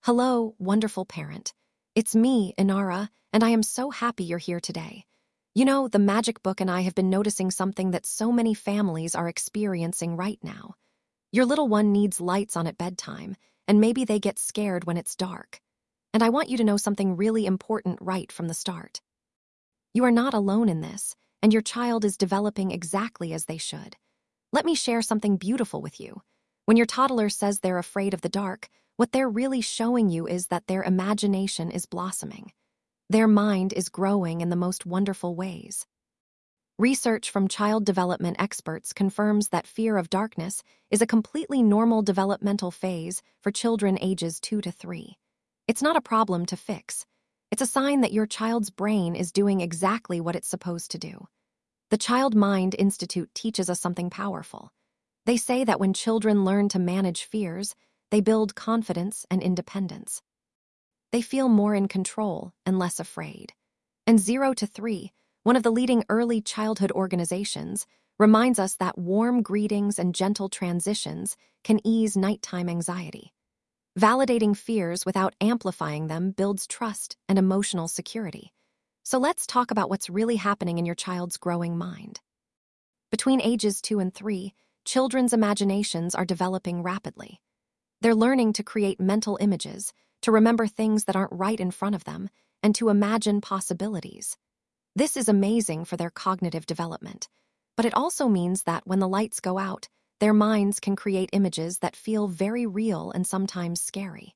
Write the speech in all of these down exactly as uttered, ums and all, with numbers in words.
Hello, wonderful parent. It's me, Inara, and I am so happy you're here today. You know, the Magic Book and I have been noticing something that so many families are experiencing right now. Your little one needs lights on at bedtime, and maybe they get scared when it's dark. And I want you to know something really important right from the start. You are not alone in this, and your child is developing exactly as they should. Let me share something beautiful with you. When your toddler says they're afraid of the dark, what they're really showing you is that their imagination is blossoming. Their mind is growing in the most wonderful ways. Research from child development experts confirms that fear of darkness is a completely normal developmental phase for children ages two to three. It's not a problem to fix. It's a sign that your child's brain is doing exactly what it's supposed to do. The Child Mind Institute teaches us something powerful. They say that when children learn to manage fears, they build confidence and independence. They feel more in control and less afraid. And Zero to Three, one of the leading early childhood organizations, reminds us that warm greetings and gentle transitions can ease nighttime anxiety. Validating fears without amplifying them builds trust and emotional security. So let's talk about what's really happening in your child's growing mind. Between ages two and three, children's imaginations are developing rapidly. They're learning to create mental images, to remember things that aren't right in front of them, and to imagine possibilities. This is amazing for their cognitive development, but it also means that when the lights go out, their minds can create images that feel very real and sometimes scary.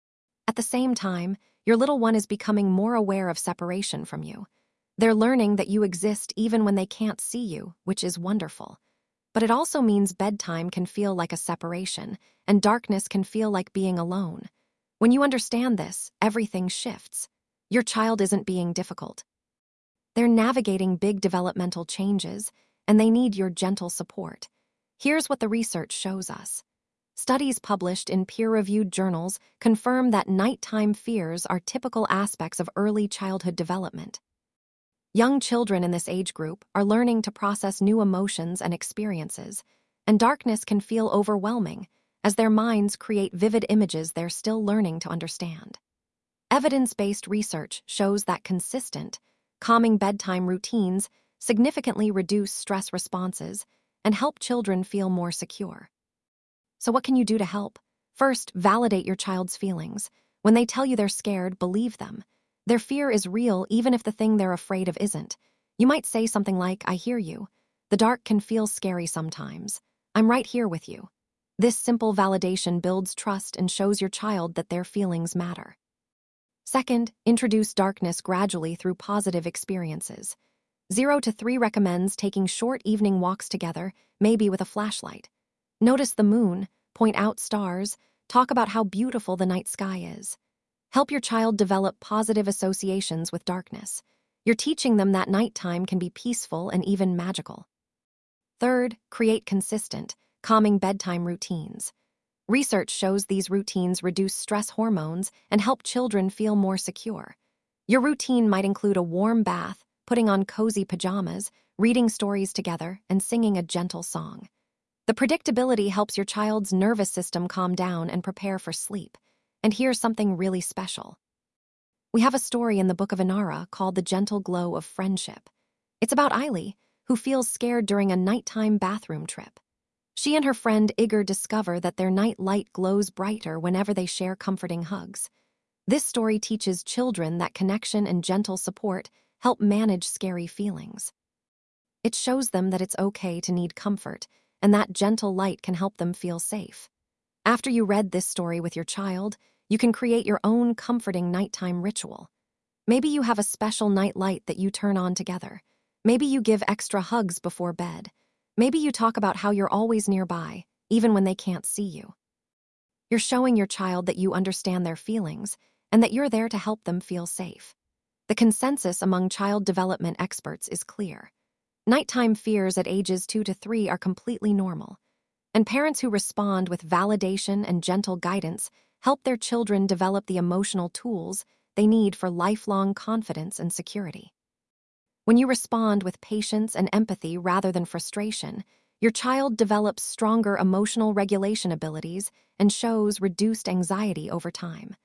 At the same time, your little one is becoming more aware of separation from you. They're learning that you exist even when they can't see you, which is wonderful. But it also means bedtime can feel like a separation, and darkness can feel like being alone. When you understand this, everything shifts. Your child isn't being difficult. They're navigating big developmental changes, and they need your gentle support. Here's what the research shows us. Studies published in peer-reviewed journals confirm that nighttime fears are typical aspects of early childhood development. Young children in this age group are learning to process new emotions and experiences, and darkness can feel overwhelming as their minds create vivid images they're still learning to understand. Evidence-based research shows that consistent, calming bedtime routines significantly reduce stress responses and help children feel more secure. So what can you do to help? First, validate your child's feelings. When they tell you they're scared, believe them. Their fear is real even if the thing they're afraid of isn't. You might say something like, "I hear you. The dark can feel scary sometimes. I'm right here with you." This simple validation builds trust and shows your child that their feelings matter. Second, introduce darkness gradually through positive experiences. Zero to three recommends taking short evening walks together, maybe with a flashlight. Notice the moon, point out stars, talk about how beautiful the night sky is. Help your child develop positive associations with darkness. You're teaching them that nighttime can be peaceful and even magical. Third, create consistent, calming bedtime routines. Research shows these routines reduce stress hormones and help children feel more secure. Your routine might include a warm bath, putting on cozy pajamas, reading stories together, and singing a gentle song. The predictability helps your child's nervous system calm down and prepare for sleep. And here's something really special. We have a story in the Book of Inara called The Gentle Glow of Friendship. It's about Eily, who feels scared during a nighttime bathroom trip. She and her friend Igor discover that their night light glows brighter whenever they share comforting hugs. This story teaches children that connection and gentle support help manage scary feelings. It shows them that it's okay to need comfort, and that gentle light can help them feel safe. After you read this story with your child, you can create your own comforting nighttime ritual. Maybe you have a special night light that you turn on together. Maybe you give extra hugs before bed. Maybe you talk about how you're always nearby, even when they can't see you. You're showing your child that you understand their feelings and that you're there to help them feel safe. The consensus among child development experts is clear. Nighttime fears at ages two to three are completely normal, and parents who respond with validation and gentle guidance help their children develop the emotional tools they need for lifelong confidence and security. When you respond with patience and empathy rather than frustration, your child develops stronger emotional regulation abilities and shows reduced anxiety over time.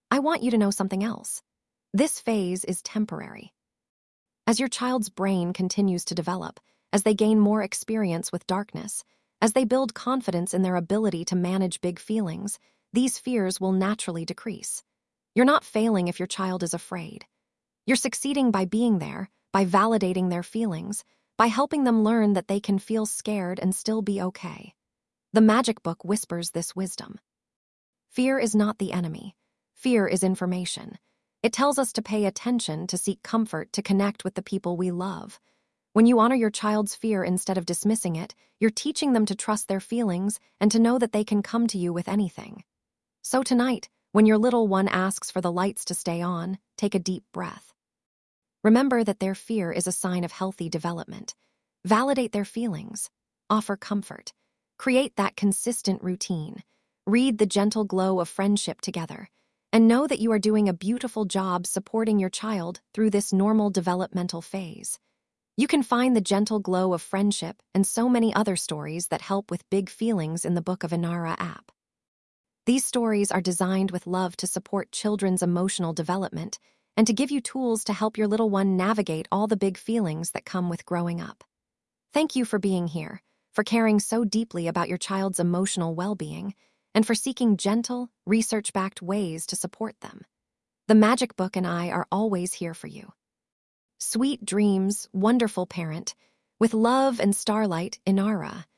I want you to know something else. This phase is temporary. As your child's brain continues to develop, as they gain more experience with darkness, as they build confidence in their ability to manage big feelings, these fears will naturally decrease. You're not failing if your child is afraid. You're succeeding by being there, by validating their feelings, by helping them learn that they can feel scared and still be okay. The Magic Book whispers this wisdom. Fear is not the enemy. Fear is information. It tells us to pay attention, to seek comfort, to connect with the people we love. When you honor your child's fear instead of dismissing it, you're teaching them to trust their feelings and to know that they can come to you with anything. So tonight, when your little one asks for the lights to stay on, take a deep breath. Remember that their fear is a sign of healthy development. Validate their feelings. Offer comfort. Create that consistent routine. Read The Gentle Glow of Friendship together. And know that you are doing a beautiful job supporting your child through this normal developmental phase. You can find The Gentle Glow of Friendship and so many other stories that help with big feelings in the Book of Inara app. These stories are designed with love to support children's emotional development and to give you tools to help your little one navigate all the big feelings that come with growing up. Thank you for being here, for caring so deeply about your child's emotional well-being, and for seeking gentle, research-backed ways to support them. The Magic Book and I are always here for you. Sweet dreams, wonderful parent. With love and starlight, Inara.